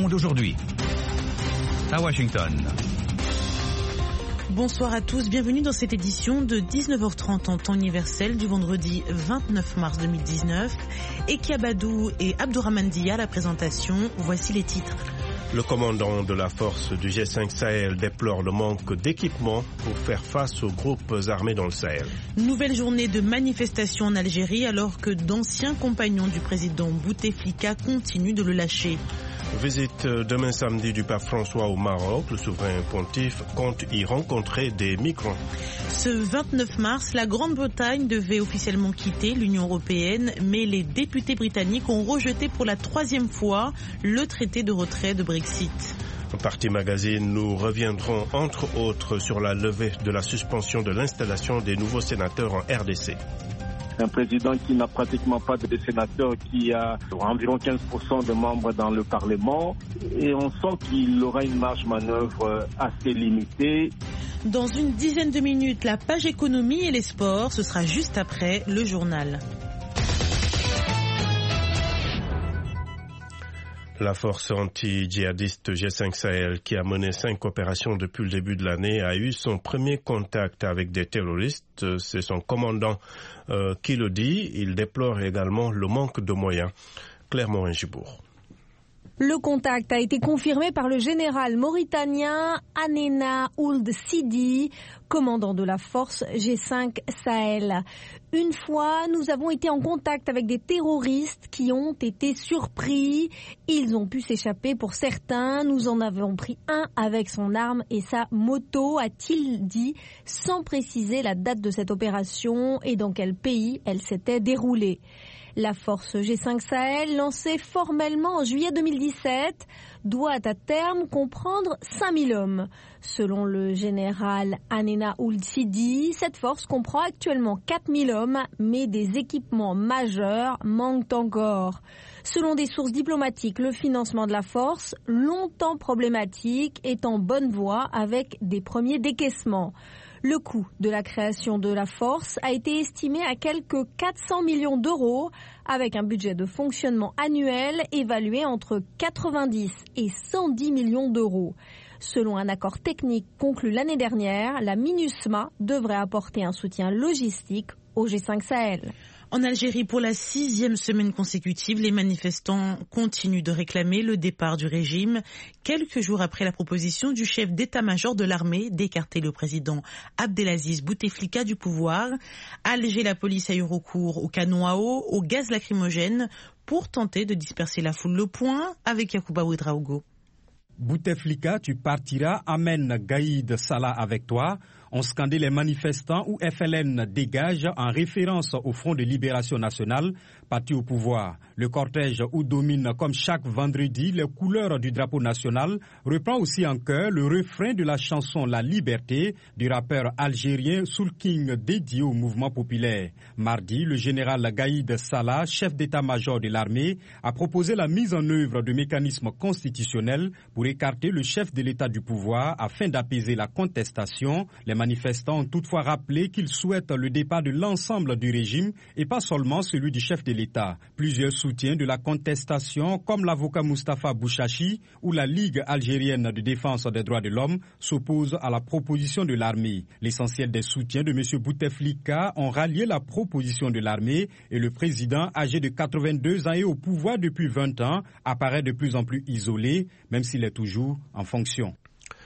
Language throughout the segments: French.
monde aujourd'hui. À Washington. Bonsoir à tous, bienvenue dans cette édition de 19h30 en temps universel du vendredi 29 mars 2019. Eki Abadou et Abdourahmane Dia à la présentation, voici les titres. Le commandant de la force du G5 Sahel déplore le manque d'équipement pour faire face aux groupes armés dans le Sahel. Nouvelle journée de manifestation en Algérie alors que d'anciens compagnons du président Bouteflika continuent de le lâcher. Visite demain samedi du pape François au Maroc. Le souverain pontife compte y rencontrer des migrants. Ce 29 mars, la Grande-Bretagne devait officiellement quitter l'Union européenne, mais les députés britanniques ont rejeté pour la 3e fois le traité de retrait de Brexit. Parti Magazine, nous reviendrons entre autres sur la levée de la suspension de l'installation des nouveaux sénateurs en RDC. Un président qui n'a pratiquement pas de sénateurs, qui a environ 15% de membres dans le Parlement, et on sent qu'il aura une marge manœuvre assez limitée. Dans une dizaine de minutes, la page économie et les sports, ce sera juste après le journal. La force anti-djihadiste G5 Sahel, qui a mené 5 opérations depuis le début de l'année, a eu son premier contact avec des terroristes. C'est son commandant qui le dit. Il déplore également le manque de moyens. Claire Morin-Gibourg. Le contact a été confirmé par le général mauritanien Hanena Ould Sidi, commandant de la force G5 Sahel. Une fois, nous avons été en contact avec des terroristes qui ont été surpris. Ils ont pu s'échapper pour certains. Nous en avons pris un avec son arme et sa moto, a-t-il dit, sans préciser la date de cette opération et dans quel pays elle s'était déroulée. La force G5 Sahel, lancée formellement en juillet 2017, doit à terme comprendre 5000 hommes. Selon le général Hanena Ould Sidi, cette force comprend actuellement 4000 hommes, mais des équipements majeurs manquent encore. Selon des sources diplomatiques, le financement de la force, longtemps problématique, est en bonne voie avec des premiers décaissements. Le coût de la création de la force a été estimé à quelques 400 millions d'euros, avec un budget de fonctionnement annuel évalué entre 90 et 110 millions d'euros. Selon un accord technique conclu l'année dernière, la MINUSMA devrait apporter un soutien logistique au G5 Sahel. En Algérie, pour la 6e semaine consécutive, les manifestants continuent de réclamer le départ du régime, quelques jours après la proposition du chef d'état-major de l'armée d'écarter le président Abdelaziz Bouteflika du pouvoir. À Alger, la police a eu recours au canon à eau, au gaz lacrymogène pour tenter de disperser la foule. Le point avec Yacouba Ouedraogo. Bouteflika, tu partiras, amène Gaïd Salah avec toi. ont scandé les manifestants où FLN dégage en référence au Front de Libération Nationale, parti au pouvoir. Le cortège où domine comme chaque vendredi les couleurs du drapeau national reprend aussi en chœur le refrain de la chanson La Liberté du rappeur algérien Soul King dédié au mouvement populaire. Mardi, le général Gaïd Salah, chef d'état-major de l'armée, a proposé la mise en œuvre de mécanismes constitutionnels pour écarter le chef de l'État du pouvoir afin d'apaiser la contestation. Les manifestants ont toutefois rappelé qu'ils souhaitent le départ de l'ensemble du régime et pas seulement celui du chef de l'État. Plusieurs soutiens de la contestation, comme l'avocat Moustapha Bouchachi ou la Ligue algérienne de défense des droits de l'homme, s'opposent à la proposition de l'armée. L'essentiel des soutiens de M. Bouteflika ont rallié la proposition de l'armée et le président, âgé de 82 ans et au pouvoir depuis 20 ans, apparaît de plus en plus isolé, même s'il est toujours en fonction.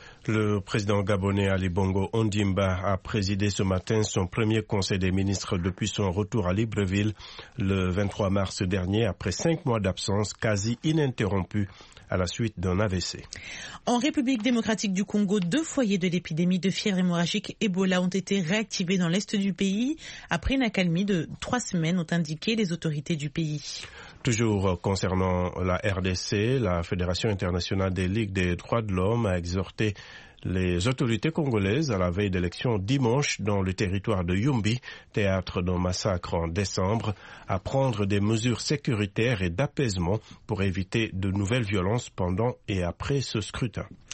Le président gabonais Ali Bongo Ondimba a présidé ce matin son premier conseil des ministres depuis son retour à Libreville le 23 mars dernier, après 5 mois d'absence quasi ininterrompue à la suite d'un AVC. En République démocratique du Congo, 2 foyers de l'épidémie de fièvre hémorragique Ebola ont été réactivés dans l'est du pays après une accalmie de 3 semaines, ont indiqué les autorités du pays. Toujours concernant la RDC, la Fédération internationale des ligues des droits de l'homme a exhorté les autorités congolaises à la veille d'élections dimanche dans le territoire de Yumbi, théâtre d'un massacre en décembre, à prendre des mesures sécuritaires et d'apaisement pour éviter de nouvelles violences pendant et après ce scrutin.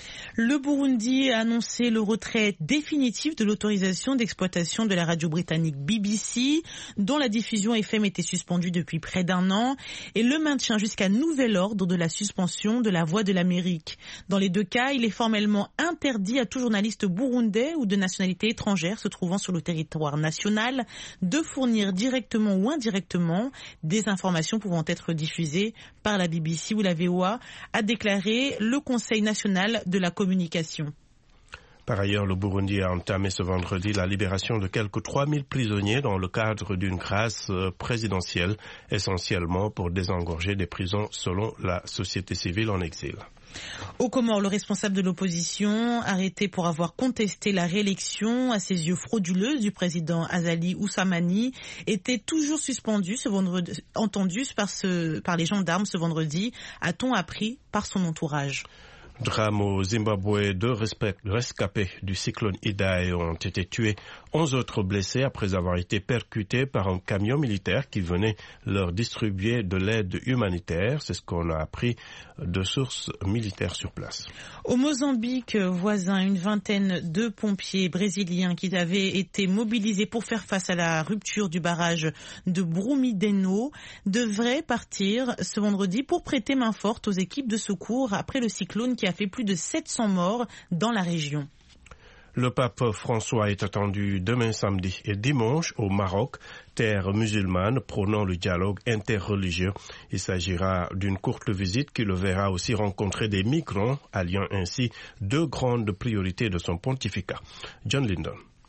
Le Burundi a annoncé le retrait définitif de l'autorisation d'exploitation de la radio britannique BBC, dont la diffusion FM était suspendue depuis près d'un an, et le maintien jusqu'à nouvel ordre de la suspension de la Voix de l'Amérique. Dans les deux cas, il est formellement interdit à tout journaliste burundais ou de nationalité étrangère se trouvant sur le territoire national de fournir directement ou indirectement des informations pouvant être diffusées par la BBC ou la VOA, a déclaré le Conseil national de la communication. Par ailleurs, le Burundi a entamé ce vendredi la libération de quelques 3000 prisonniers dans le cadre d'une grâce présidentielle, essentiellement pour désengorger des prisons selon la société civile en exil. Aux Comores, le responsable de l'opposition, arrêté pour avoir contesté la réélection à ses yeux frauduleuse du président Azali Oussamani, était toujours suspendu ce vendredi, entendu par les gendarmes ce vendredi, a-t-on appris par son entourage. Drame au Zimbabwe, 2 rescapés du cyclone Idai ont été tués, 11 autres blessés après avoir été percutés par un camion militaire qui venait leur distribuer de l'aide humanitaire. C'est ce qu'on a appris de sources militaires sur place. Au Mozambique voisin, une vingtaine de pompiers brésiliens qui avaient été mobilisés pour faire face à la rupture du barrage de Brumideno devraient partir ce vendredi pour prêter main forte aux équipes de secours après le cyclone qui a fait plus de 700 morts dans la région. Le pape François est attendu demain samedi et dimanche au Maroc, terre musulmane prônant le dialogue interreligieux. Il s'agira d'une courte visite qui le verra aussi rencontrer des migrants, alliant ainsi 2 grandes priorités de son pontificat. John Lyndon.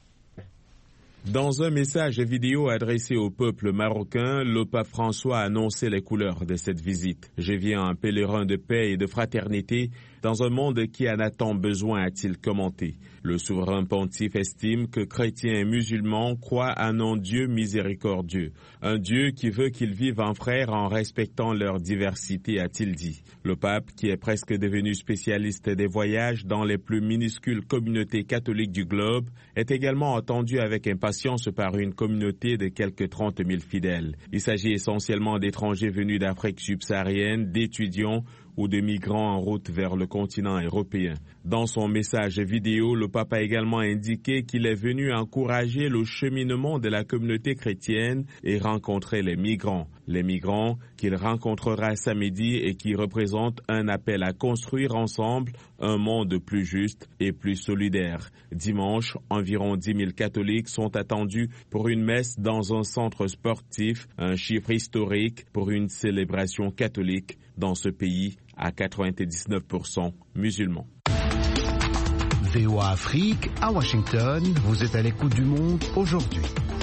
Dans un message vidéo adressé au peuple marocain, le pape François a annoncé les couleurs de cette visite. « Je viens un pèlerin de paix et de fraternité dans un monde qui en a tant besoin », a-t-il commenté. Le souverain pontife estime que chrétiens et musulmans croient en un Dieu miséricordieux, un Dieu qui veut qu'ils vivent en frères en respectant leur diversité, a-t-il dit. Le pape, qui est presque devenu spécialiste des voyages dans les plus minuscules communautés catholiques du globe, est également attendu avec impatience par une communauté de quelques 30 000 fidèles. Il s'agit essentiellement d'étrangers venus d'Afrique subsaharienne, d'étudiants ou de migrants en route vers le continent européen. Dans son message vidéo, le pape a également indiqué qu'il est venu encourager le cheminement de la communauté chrétienne et rencontrer les migrants. Les migrants qu'il rencontrera samedi et qui représentent un appel à construire ensemble un monde plus juste et plus solidaire. Dimanche, environ 10 000 catholiques sont attendus pour une messe dans un centre sportif, un chiffre historique pour une célébration catholique dans ce pays à 99% musulmans. VOA Afrique, à Washington, vous êtes à l'écoute du monde aujourd'hui.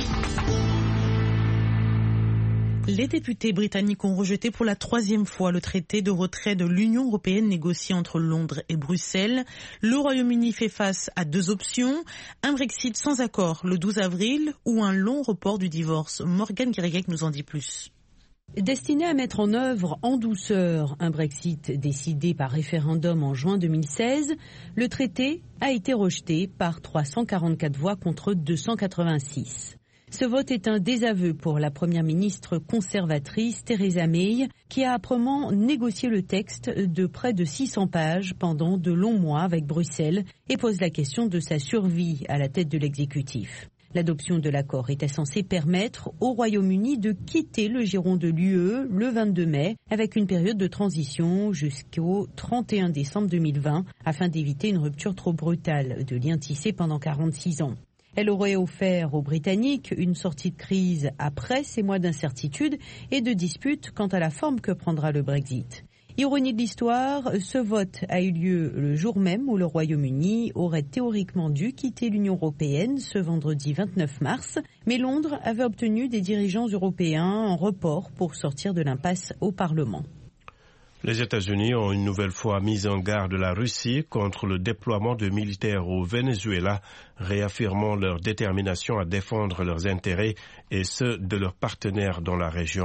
Les députés britanniques ont rejeté pour la 3e fois le traité de retrait de l'Union européenne négocié entre Londres et Bruxelles. Le Royaume-Uni fait face à 2 options, un Brexit sans accord le 12 avril ou un long report du divorce. Morgane Guiriguec nous en dit plus. Destiné à mettre en œuvre en douceur un Brexit décidé par référendum en juin 2016, le traité a été rejeté par 344 voix contre 286. Ce vote est un désaveu pour la première ministre conservatrice Theresa May, qui a âprement négocié le texte de près de 600 pages pendant de longs mois avec Bruxelles et pose la question de sa survie à la tête de l'exécutif. L'adoption de l'accord était censée permettre au Royaume-Uni de quitter le giron de l'UE le 22 mai avec une période de transition jusqu'au 31 décembre 2020 afin d'éviter une rupture trop brutale de liens tissés pendant 46 ans. Elle aurait offert aux Britanniques une sortie de crise après ces mois d'incertitude et de disputes quant à la forme que prendra le Brexit. Ironie de l'histoire, ce vote a eu lieu le jour même où le Royaume-Uni aurait théoriquement dû quitter l'Union européenne ce vendredi 29 mars, mais Londres avait obtenu des dirigeants européens un report pour sortir de l'impasse au Parlement. Les États-Unis ont une nouvelle fois mis en garde la Russie contre le déploiement de militaires au Venezuela, réaffirmant leur détermination à défendre leurs intérêts et ceux de leurs partenaires dans la région.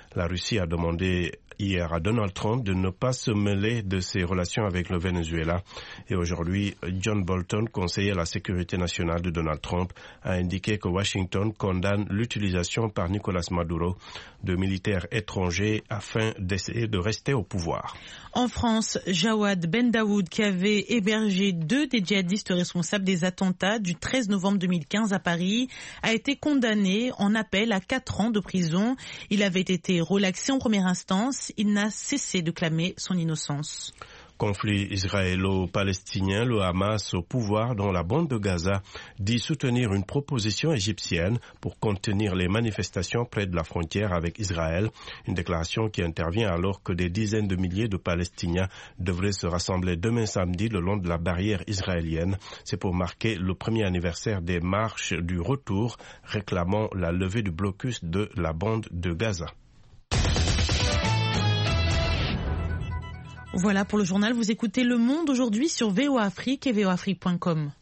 La Russie a demandé hier à Donald Trump de ne pas se mêler de ses relations avec le Venezuela. Et aujourd'hui, John Bolton, conseiller à la sécurité nationale de Donald Trump, a indiqué que Washington condamne l'utilisation par Nicolás Maduro de militaires étrangers afin d'essayer de rester au pouvoir. En France, Jawad Ben Daoud, qui avait hébergé 2 des djihadistes responsables des attentats du 13 novembre 2015 à Paris, a été condamné en appel à 4 ans de prison. Il avait été relaxé en première instance. Il n'a cessé de clamer son innocence. Conflit israélo-palestinien, le Hamas au pouvoir dans la bande de Gaza dit soutenir une proposition égyptienne pour contenir les manifestations près de la frontière avec Israël. Une déclaration qui intervient alors que des dizaines de milliers de Palestiniens devraient se rassembler demain samedi le long de la barrière israélienne. C'est pour marquer le premier anniversaire des marches du retour réclamant la levée du blocus de la bande de Gaza. Voilà pour le journal. Vous écoutez Le Monde aujourd'hui sur VOA Afrique et voaafrique.com.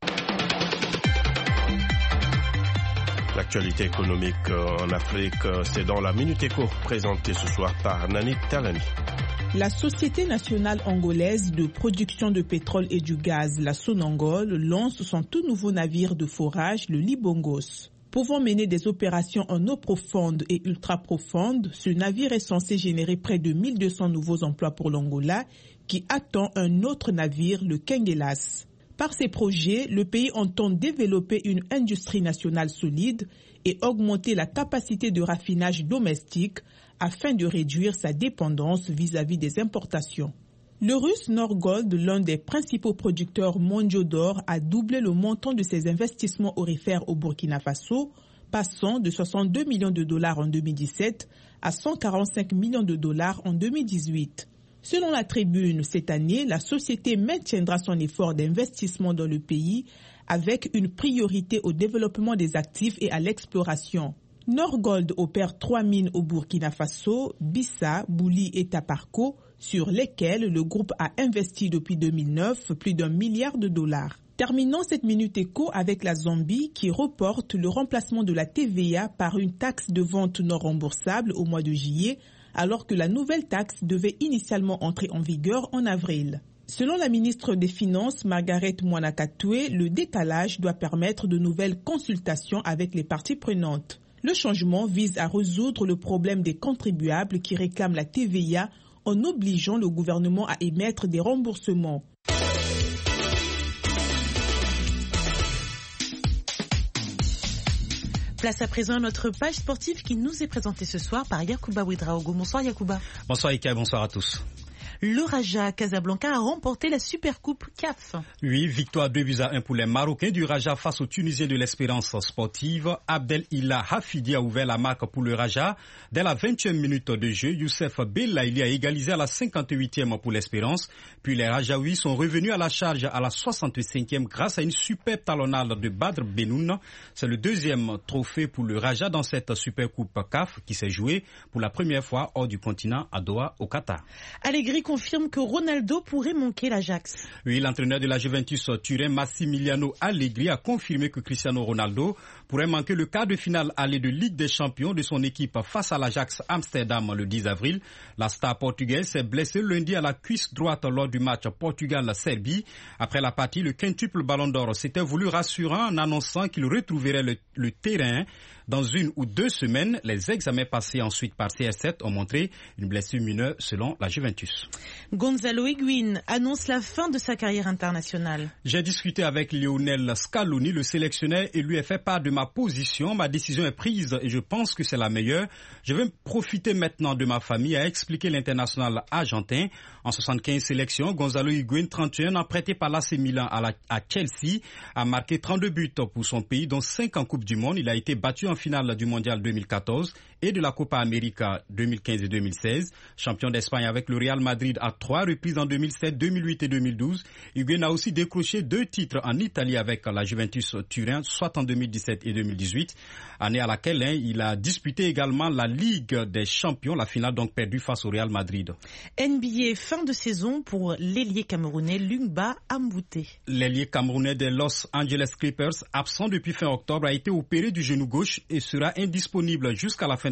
L'actualité économique en Afrique, c'est dans la Minute Éco présentée ce soir par Nani Talani. La Société nationale angolaise de production de pétrole et du gaz, la Sonangol, lance son tout nouveau navire de forage, le Libongos. Pouvant mener des opérations en eau profonde et ultra profonde, ce navire est censé générer près de 1200 nouveaux emplois pour l'Angola, qui attend un autre navire, le Kengelas. Par ces projets, le pays entend développer une industrie nationale solide et augmenter la capacité de raffinage domestique afin de réduire sa dépendance vis-à-vis des importations. Le russe Norgold, l'un des principaux producteurs mondiaux d'or, a doublé le montant de ses investissements aurifères au Burkina Faso, passant de 62 millions de dollars en 2017 à 145 millions de dollars en 2018. Selon la Tribune, cette année, la société maintiendra son effort d'investissement dans le pays avec une priorité au développement des actifs et à l'exploration. Norgold opère 3 mines au Burkina Faso, Bissa, Bouli et Taparko, sur lesquelles le groupe a investi depuis 2009 plus d'1 milliard de dollars. Terminons cette Minute Éco avec la Zambie qui reporte le remplacement de la TVA par une taxe de vente non remboursable au mois de juillet, alors que la nouvelle taxe devait initialement entrer en vigueur en avril. Selon la ministre des Finances, Margaret Mwanakatoué, le décalage doit permettre de nouvelles consultations avec les parties prenantes. Le changement vise à résoudre le problème des contribuables qui réclament la TVA en obligeant le gouvernement à émettre des remboursements. Place à présent à notre page sportive qui nous est présentée ce soir par Yacouba Ouedraogo. Bonsoir Yacouba. Bonsoir Ika, bonsoir à tous. Le Raja Casablanca a remporté la Supercoupe CAF. Oui, victoire 2-1 pour les Marocains du Raja face aux Tunisiens de l'Espérance sportive. Abdelillah Hafidi a ouvert la marque pour le Raja. Dès la 20e minute de jeu, Youssef Belaïli a égalisé à la 58e pour l'Espérance. Puis les Rajaouis sont revenus à la charge à la 65e grâce à une superbe talonnade de Badr Benoun. C'est le deuxième trophée pour le Raja dans cette Supercoupe CAF qui s'est jouée pour la première fois hors du continent à Doha au Qatar. Allegri confirme que Ronaldo pourrait manquer l'Ajax. Oui, l'entraîneur de la Juventus Turin, Massimiliano Allegri, a confirmé que Cristiano Ronaldo pourrait manquer le quart de finale aller de Ligue des Champions de son équipe face à l'Ajax Amsterdam le 10 avril. La star portugaise s'est blessée lundi à la cuisse droite lors du match Portugal-Serbie. Après la partie, le quintuple Ballon d'Or s'était voulu rassurant en annonçant qu'il retrouverait le terrain dans 1 ou 2 semaines. Les examens passés ensuite par CR7 ont montré une blessure mineure selon la Juventus. Gonzalo Higuaín annonce la fin de sa carrière internationale. J'ai discuté avec Lionel Scaloni, le sélectionneur, et lui ai fait part de ma position. Ma décision est prise et je pense que c'est la meilleure. Je vais profiter maintenant de ma famille, a expliqué l'international argentin. En 75 sélections, Gonzalo Higuaín, 31 ans, prêté par l'AC Milan à Chelsea, a marqué 32 buts pour son pays, dont 5 en Coupe du Monde. Il a été battu en finale du Mondial 2014 et de la Copa América 2015 et 2016. Champion d'Espagne avec le Real Madrid à 3 reprises en 2007, 2008 et 2012. Higuaín a aussi décroché 2 titres en Italie avec la Juventus Turin, soit en 2017 et 2018, année à laquelle il a disputé également la Ligue des Champions, la finale donc perdue face au Real Madrid. NBA, fin de saison pour l'ailier camerounais Lungba Ambouté. L'ailier camerounais des Los Angeles Clippers, absent depuis fin octobre, a été opéré du genou gauche et sera indisponible jusqu'à la fin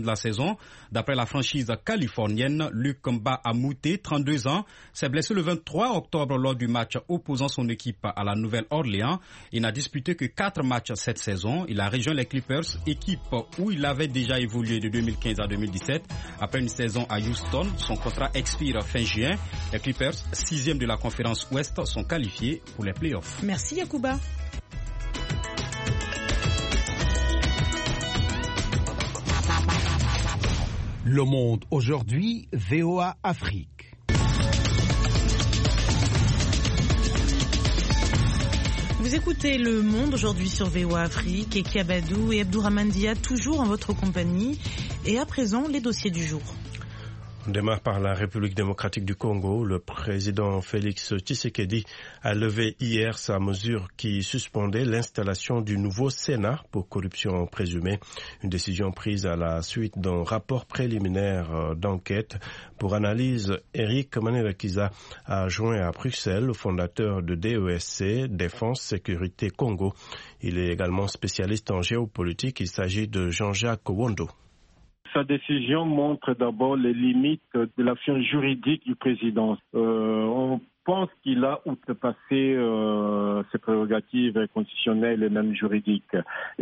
de la saison. D'après la franchise californienne, Luc Mbah-a-Moute, 32 ans, s'est blessé le 23 octobre lors du match opposant son équipe à la Nouvelle-Orléans. Il n'a disputé que 4 matchs cette saison. Il a rejoint les Clippers, équipe où il avait déjà évolué de 2015 à 2017. Après une saison à Houston, son contrat expire fin juin. Les Clippers, 6e de la conférence Ouest, sont qualifiés pour les playoffs. Merci Yacouba. Le Monde aujourd'hui, VOA Afrique. Vous écoutez Le Monde aujourd'hui sur VOA Afrique et Kiabadou et Abdourahmane Dia toujours en votre compagnie. Et à présent, les dossiers du jour. On démarre par la République démocratique du Congo. Le président Félix Tshisekedi a levé hier sa mesure qui suspendait l'installation du nouveau Sénat pour corruption présumée. Une décision prise à la suite d'un rapport préliminaire d'enquête. Pour analyse, Eric Manirakiza a joint à Bruxelles le fondateur de DESC, Défense Sécurité Congo. Il est également spécialiste en géopolitique. Il s'agit de Jean-Jacques Wondo. Sa décision montre d'abord les limites de l'action juridique du président. On pense qu'il a outrepassé ses prérogatives constitutionnelles et même juridiques.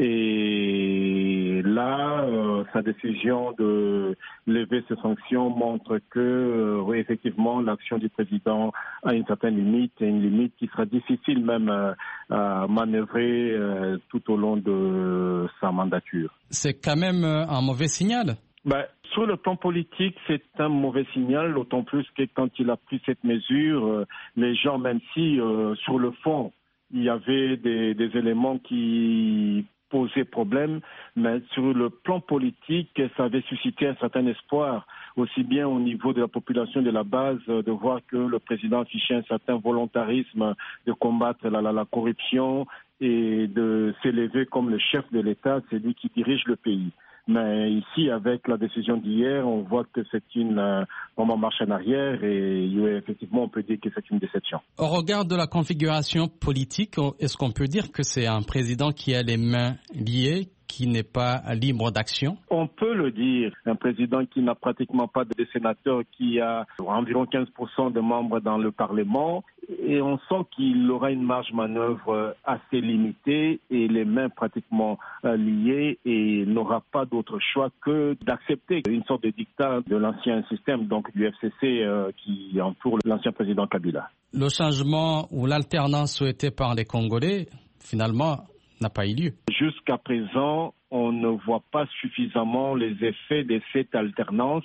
Et là, sa décision de lever ces sanctions montre que, oui, effectivement, l'action du président a une certaine limite, et une limite qui sera difficile même à manœuvrer tout au long de sa mandature. C'est quand même un mauvais signal. Sur le plan politique, c'est un mauvais signal, d'autant plus que quand il a pris cette mesure, les gens, même si sur le fond, il y avait des éléments qui posaient problème, mais sur le plan politique, ça avait suscité un certain espoir, aussi bien au niveau de la population de la base, de voir que le président affichait un certain volontarisme de combattre la corruption et de s'élever comme le chef de l'État, c'est lui qui dirige le pays. Mais ici, avec la décision d'hier, on voit que c'est une vraiment marche en arrière et effectivement, on peut dire que c'est une déception. Au regard de la configuration politique, est-ce qu'on peut dire que c'est un président qui a les mains liées, qui n'est pas libre d'action? On peut le dire. Un président qui n'a pratiquement pas de sénateurs, qui a environ 15% de membres dans le Parlement. Et on sent qu'il aura une marge manœuvre assez limitée et les mains pratiquement liées et n'aura pas d'autre choix que d'accepter une sorte de dictat de l'ancien système, donc du FCC qui entoure l'ancien président Kabila. Le changement ou l'alternance souhaitée par les Congolais, finalement, n'a pas eu lieu. Jusqu'à présent, on ne voit pas suffisamment les effets de cette alternance.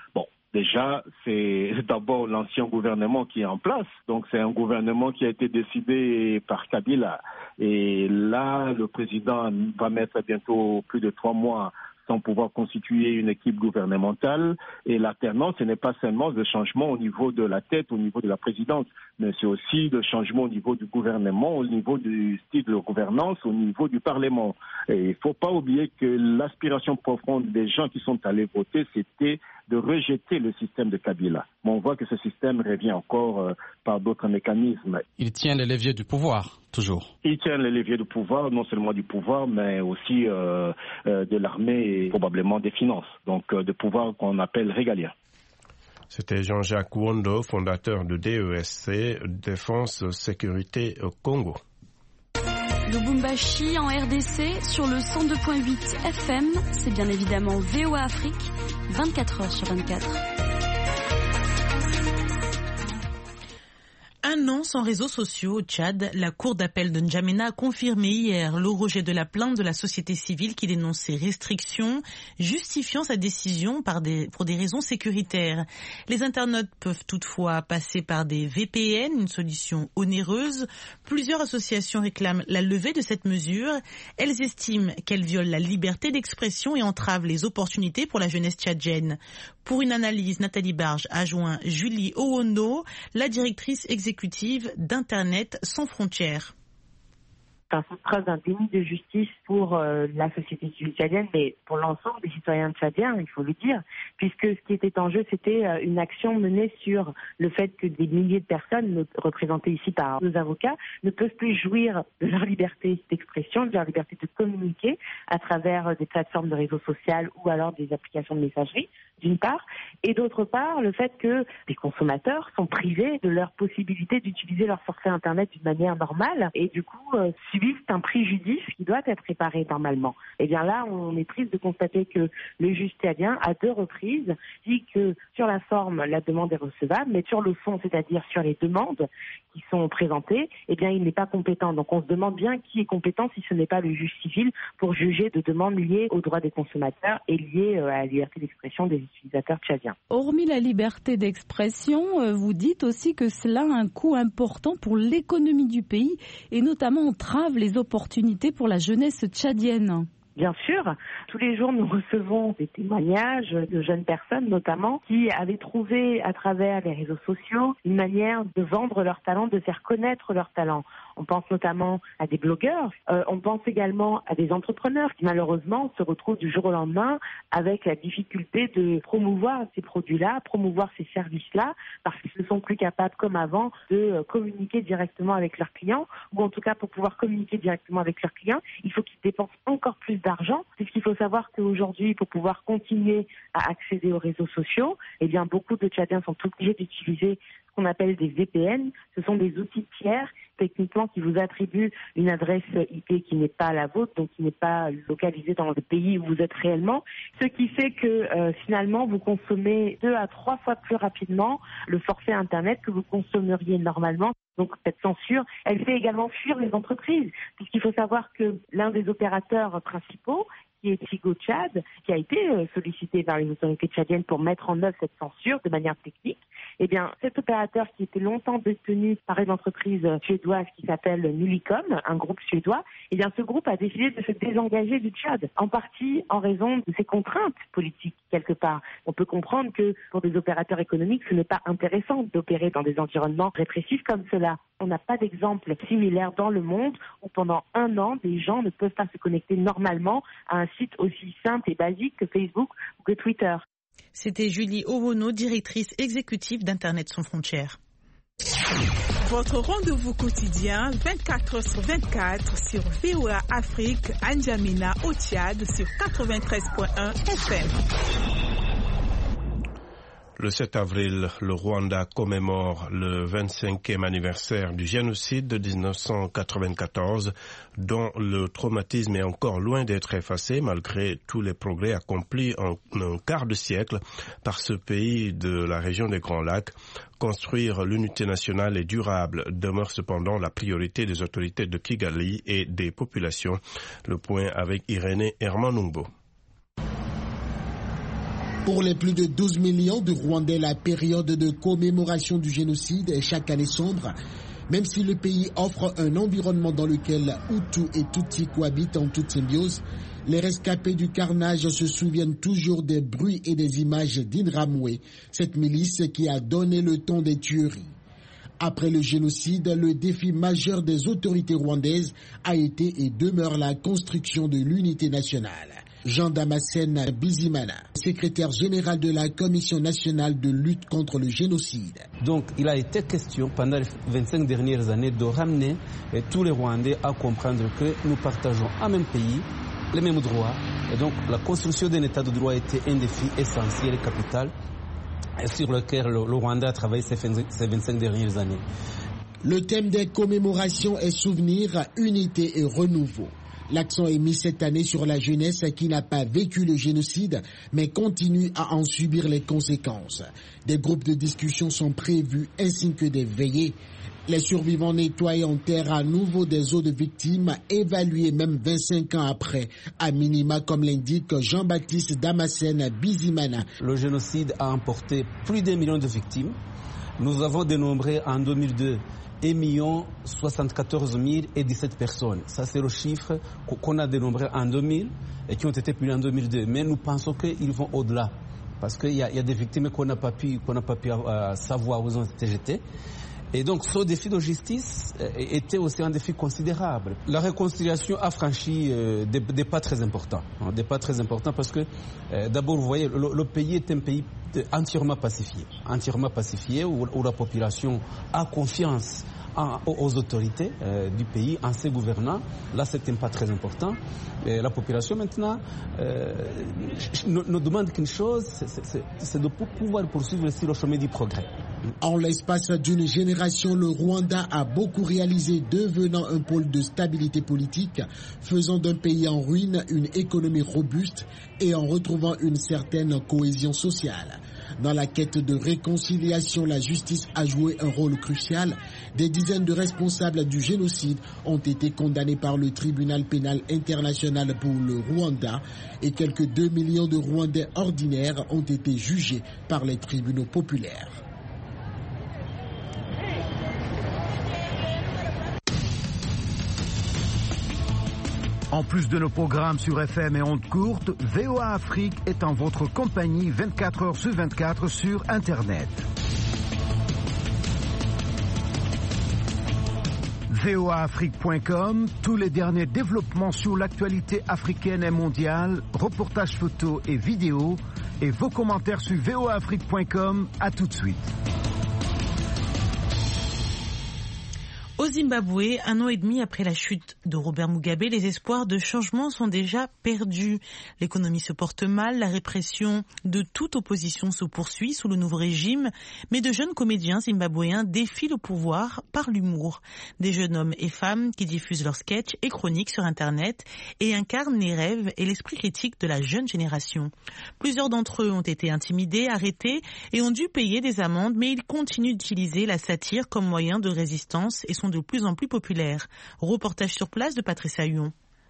Déjà, c'est d'abord l'ancien gouvernement qui est en place. Donc, c'est un gouvernement qui a été décidé par Kabila. Et là, le président va mettre bientôt plus de 3 mois sans pouvoir constituer une équipe gouvernementale. Et l'alternance, ce n'est pas seulement le changement au niveau de la tête, au niveau de la présidence, mais c'est aussi le changement au niveau du gouvernement, au niveau du style de gouvernance, au niveau du Parlement. Et il ne faut pas oublier que l'aspiration profonde des gens qui sont allés voter, c'était de rejeter le système de Kabila. Mais on voit que ce système revient encore par d'autres mécanismes. Il tient les leviers du pouvoir, toujours. Il tient les leviers du pouvoir, non seulement du pouvoir, mais aussi de l'armée et probablement des finances. Donc, de pouvoir qu'on appelle régalien. C'était Jean-Jacques Wondo, fondateur de DESC, Défense Sécurité Congo. Lubumbashi en RDC sur le 102.8 FM, c'est bien évidemment VOA Afrique, 24 heures sur 24. Un an sans réseaux sociaux au Tchad, la cour d'appel de N'Djamena a confirmé hier le rejet de la plainte de la société civile qui dénonce ces restrictions, justifiant sa décision pour des raisons sécuritaires. Les internautes peuvent toutefois passer par des VPN, une solution onéreuse. Plusieurs associations réclament la levée de cette mesure. Elles estiment qu'elle viole la liberté d'expression et entrave les opportunités pour la jeunesse tchadienne. Pour une analyse, Nathalie Barge a joint Julie Owondo, la directrice exécutive d'Internet sans frontières. C'est une preuve d'un déni de justice pour la société civile tchadienne, mais pour l'ensemble des citoyens tchadiens, il faut le dire, puisque ce qui était en jeu, c'était une action menée sur le fait que des milliers de personnes, représentées ici par nos avocats, ne peuvent plus jouir de leur liberté d'expression, de leur liberté de communiquer à travers des plateformes de réseaux sociaux ou alors des applications de messagerie, d'une part, et d'autre part, le fait que les consommateurs sont privés de leur possibilité d'utiliser leur forfait Internet d'une manière normale et du coup subissent un préjudice qui doit être réparé normalement. Et bien là, on est triste de constater que le juge tchadien, à 2 reprises, dit que sur la forme, la demande est recevable, mais sur le fond, c'est-à-dire sur les demandes qui sont présentées, eh bien, il n'est pas compétent. Donc on se demande bien qui est compétent si ce n'est pas le juge civil pour juger de demandes liées aux droits des consommateurs et liées à la liberté d'expression des utilisateurs tchadiens. Hormis la liberté d'expression, vous dites aussi que cela a un coût important pour l'économie du pays et notamment entrave les opportunités pour la jeunesse tchadienne. Bien sûr, tous les jours nous recevons des témoignages de jeunes personnes notamment qui avaient trouvé à travers les réseaux sociaux une manière de vendre leur talent, de faire connaître leur talent. On pense notamment à des blogueurs, on pense également à des entrepreneurs qui malheureusement se retrouvent du jour au lendemain avec la difficulté de promouvoir ces produits-là, promouvoir ces services-là, parce qu'ils ne sont plus capables comme avant de communiquer directement avec leurs clients, ou en tout cas pour pouvoir communiquer directement avec leurs clients, il faut qu'ils dépensent encore plus d'argent, puisqu'il faut savoir qu'aujourd'hui, pour pouvoir continuer à accéder aux réseaux sociaux, eh bien beaucoup de Tchadiens sont obligés d'utiliser ce qu'on appelle des VPN. Ce sont des outils tiers, techniquement, qui vous attribuent une adresse IP qui n'est pas la vôtre, donc qui n'est pas localisée dans le pays où vous êtes réellement, ce qui fait que finalement, vous consommez 2 à 3 fois plus rapidement le forfait Internet que vous consommeriez normalement. Donc cette censure, elle fait également fuir les entreprises, puisqu'il faut savoir que l'un des opérateurs principaux, qui est Tigo Tchad, qui a été sollicité par les autorités tchadiennes pour mettre en œuvre cette censure de manière technique, eh bien cet opérateur qui était longtemps détenu par une entreprise suédoise qui s'appelle Millicom, un groupe suédois, eh bien ce groupe a décidé de se désengager du Tchad, en partie en raison de ses contraintes politiques quelque part. On peut comprendre que pour des opérateurs économiques, ce n'est pas intéressant d'opérer dans des environnements répressifs comme cela. On n'a pas d'exemple similaire dans le monde où pendant 1 an, des gens ne peuvent pas se connecter normalement à un site aussi simple et basique que Facebook ou que Twitter. C'était Julie Owono, directrice exécutive d'Internet sans frontières. Votre rendez-vous quotidien 24h/24 sur VOA Afrique, N'Djamena au Tchad sur 93.1 FM. Le 7 avril, le Rwanda commémore le 25e anniversaire du génocide de 1994, dont le traumatisme est encore loin d'être effacé malgré tous les progrès accomplis en un quart de siècle par ce pays de la région des Grands Lacs. Construire l'unité nationale et durable demeure cependant la priorité des autorités de Kigali et des populations. Le point avec Irénée Hermanumbo. Pour les plus de 12 millions de Rwandais, la période de commémoration du génocide est chaque année sombre. Même si le pays offre un environnement dans lequel Hutu et Tutsi cohabitent en toute symbiose, les rescapés du carnage se souviennent toujours des bruits et des images d'Inramwe, cette milice qui a donné le ton des tueries. Après le génocide, le défi majeur des autorités rwandaises a été et demeure la construction de l'unité nationale. Jean Damascène Bizimana, secrétaire général de la Commission nationale de lutte contre le génocide. Donc il a été question pendant les 25 dernières années de ramener tous les Rwandais à comprendre que nous partageons un même pays, les mêmes droits. Et donc la construction d'un état de droit était un défi essentiel et capital sur lequel le Rwanda a travaillé ces 25 dernières années. Le thème des commémorations est souvenir, unité et renouveau. L'accent est mis cette année sur la jeunesse qui n'a pas vécu le génocide, mais continue à en subir les conséquences. Des groupes de discussion sont prévus ainsi que des veillées. Les survivants nettoient en terre à nouveau des os de victimes, évalués même 25 ans après, à minima comme l'indique Jean-Baptiste Damascène Bizimana. Le génocide a emporté plus d'1 million de victimes. Nous avons dénombré en 2002 1,074,017 personnes. Ça, c'est le chiffre qu'on a dénombré en 2000 et qui ont été punies en 2002. Mais nous pensons qu'ils vont au-delà. Parce qu'il y a des victimes qu'on n'a pas pu savoir où ils ont été jetés. Et donc ce défi de justice était aussi un défi considérable. La réconciliation a franchi des pas très importants. Des pas très importants parce que d'abord, vous voyez, le pays est un pays entièrement pacifié où la population a confiance aux autorités du pays, en ses gouvernants. Là, c'est un pas très important. Et la population, maintenant, ne demande qu'une chose, c'est de pouvoir poursuivre sur le chemin du progrès. En l'espace d'une génération, le Rwanda a beaucoup réalisé, devenant un pôle de stabilité politique, faisant d'un pays en ruine une économie robuste et en retrouvant une certaine cohésion sociale. Dans la quête de réconciliation, la justice a joué un rôle crucial. Des dizaines de responsables du génocide ont été condamnés par le tribunal pénal international pour le Rwanda et quelques 2 millions de Rwandais ordinaires ont été jugés par les tribunaux populaires. En plus de nos programmes sur FM et ondes courtes, VOA Afrique est en votre compagnie 24 heures sur 24 sur Internet. voaafrique.com, tous les derniers développements sur l'actualité africaine et mondiale, reportages photos et vidéos, et vos commentaires sur voaafrique.com. À tout de suite. Au Zimbabwe, 1 an et demi après la chute de Robert Mugabe, les espoirs de changement sont déjà perdus. L'économie se porte mal, la répression de toute opposition se poursuit sous le nouveau régime, mais de jeunes comédiens zimbabwéens défient le pouvoir par l'humour. Des jeunes hommes et femmes qui diffusent leurs sketchs et chroniques sur Internet et incarnent les rêves et l'esprit critique de la jeune génération. Plusieurs d'entre eux ont été intimidés, arrêtés et ont dû payer des amendes, mais ils continuent d'utiliser la satire comme moyen de résistance et sont de plus en plus populaires. Reportage sur place de Patricia Huon.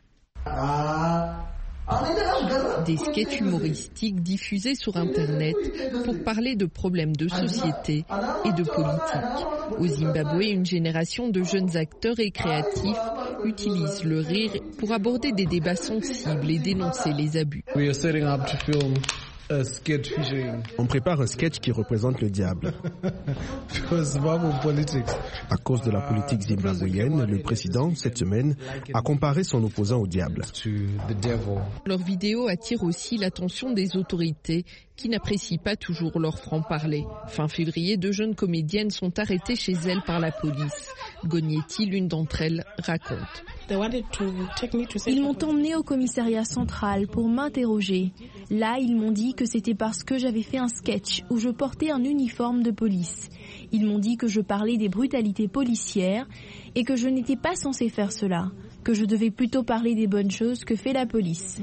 Des sketchs humoristiques diffusés sur Internet pour parler de problèmes de société et de politique. Au Zimbabwe, une génération de jeunes acteurs et créatifs utilise le rire pour aborder des débats sensibles et dénoncer les abus. On prépare un sketch qui représente le diable. À cause de la politique zimbabwéenne, le président, cette semaine, a comparé son opposant au diable. Leur vidéo attire aussi l'attention des autorités qui n'apprécient pas toujours leur franc-parler. Fin février, 2 jeunes comédiennes sont arrêtées chez elles par la police. Gognetti, l'une d'entre elles, raconte. Ils m'ont emmenée au commissariat central pour m'interroger. Là, ils m'ont dit que c'était parce que j'avais fait un sketch où je portais un uniforme de police. Ils m'ont dit que je parlais des brutalités policières et que je n'étais pas censée faire cela, que je devais plutôt parler des bonnes choses que fait la police.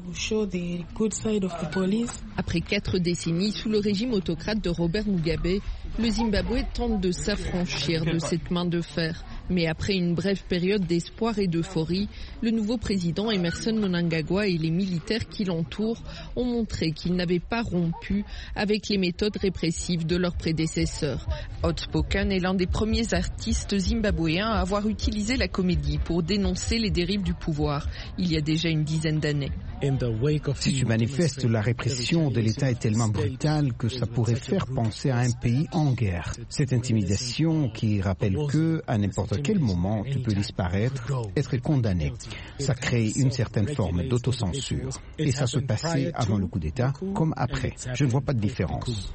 Après 4 décennies sous le régime autocrate de Robert Mugabe, le Zimbabwe tente de s'affranchir de cette main de fer. Mais après une brève période d'espoir et d'euphorie, le nouveau président Emmerson Mnangagwa et les militaires qui l'entourent ont montré qu'ils n'avaient pas rompu avec les méthodes répressives de leurs prédécesseurs. Outspoken est l'un des premiers artistes zimbabwéens à avoir utilisé la comédie pour dénoncer les dérives du pouvoir, il y a déjà une dizaine d'années. Si tu manifestes, la répression de l'État est tellement brutale que ça pourrait faire penser à un pays en guerre. Cette intimidation qui rappelle que, à n'importe quel moment, tu peux disparaître, être condamné. Ça crée une certaine forme d'autocensure. Et ça se passait avant le coup d'État comme après. Je ne vois pas de différence.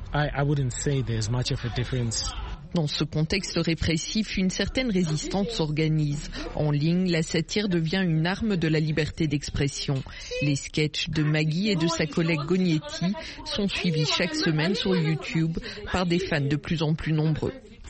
Dans ce contexte répressif, une certaine résistance s'organise. En ligne, la satire devient une arme de la liberté d'expression. Les sketchs de Maggie et de sa collègue Gognetti sont suivis chaque semaine sur YouTube par des fans de plus en plus nombreux.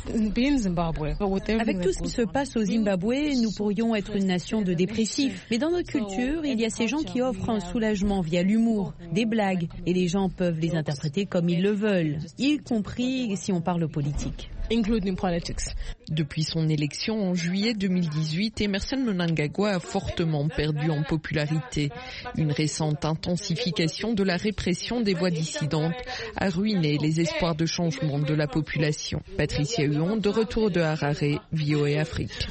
Avec tout ce qui se passe au Zimbabwe, nous pourrions être une nation de dépressifs. Mais dans notre culture, il y a ces gens qui offrent un soulagement via l'humour, des blagues, et les gens peuvent les interpréter comme ils le veulent, y compris si on parle politique. Depuis son élection en juillet 2018, Emmerson Mnangagwa a fortement perdu en popularité. Une récente intensification de la répression des voix dissidentes a ruiné les espoirs de changement de la population. Patricia Huon, de retour de Harare, VOA Afrique.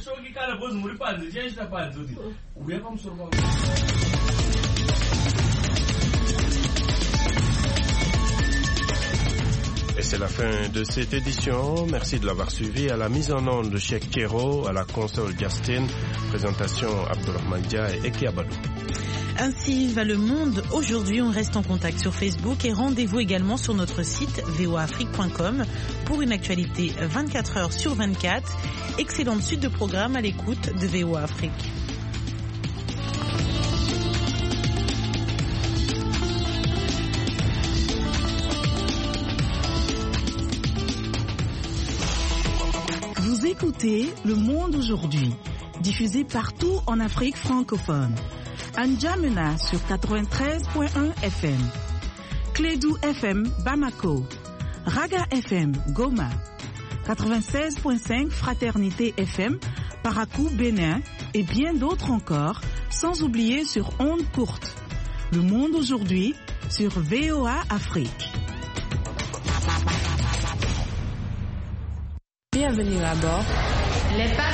Et c'est la fin de cette édition. Merci de l'avoir suivi. À la mise en onde de Cheikh Kero, à la console Justin, présentation Abdourahmane Dia et Eki Abadou. Ainsi va le monde. Aujourd'hui, on reste en contact sur Facebook et rendez-vous également sur notre site voaafrique.com pour une actualité 24 heures sur 24. Excellente suite de programme à l'écoute de VOA Afrique. Vous écoutez Le Monde aujourd'hui, diffusé partout en Afrique francophone. N'Djamena sur 93.1 FM, Clédou FM Bamako, Raga FM Goma, 96.5 Fraternité FM Parakou Bénin et bien d'autres encore, sans oublier sur ondes courtes. Le Monde aujourd'hui sur VOA Afrique. Bienvenue à bord.